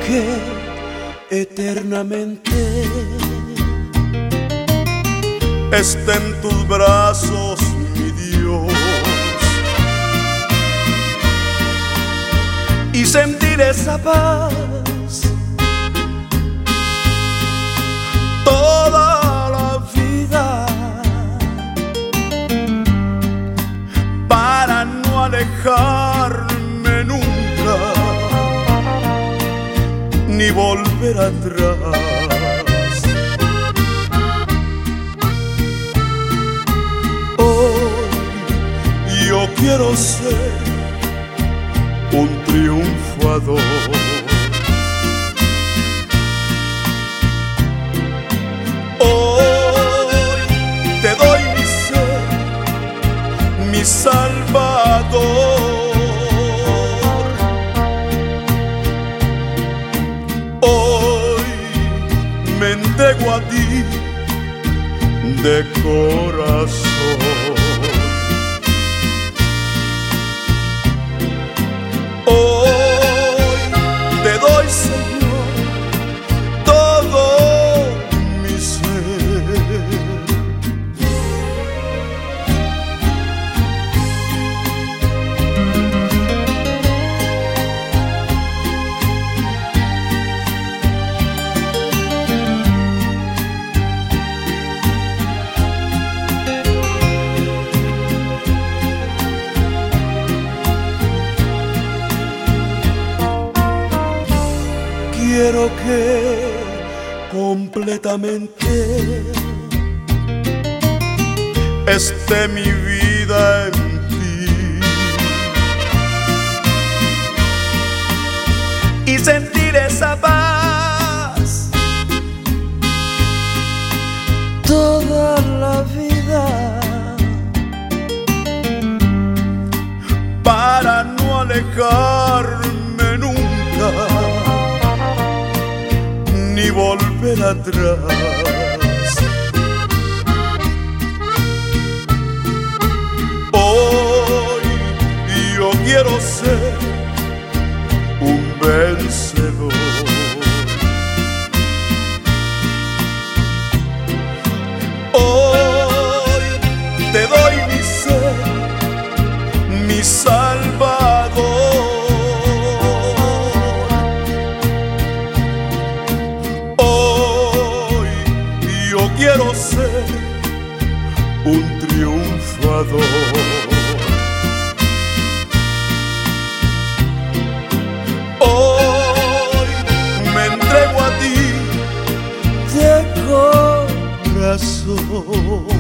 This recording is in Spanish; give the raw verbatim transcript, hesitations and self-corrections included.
que eternamente esté en tus brazos, mi Dios, y sentir esa paz toda la vida, para no alejarme nunca ni volver atrás. Hoy yo quiero ser un triunfador. Hoy te doy mi ser, mi Salvador. Hoy me entrego a ti de corazón. Hoy te doy, Señor, todo mi ser. Quiero que completamente esté mi vida en ti y sentir esa paz toda la vida, para no alejarme nunca ni volver atrás. Hoy yo quiero ser un vencedor. Hoy te doy mi ser, mi Salvador. Quiero ser un triunfador. Hoy me entrego a ti de corazón.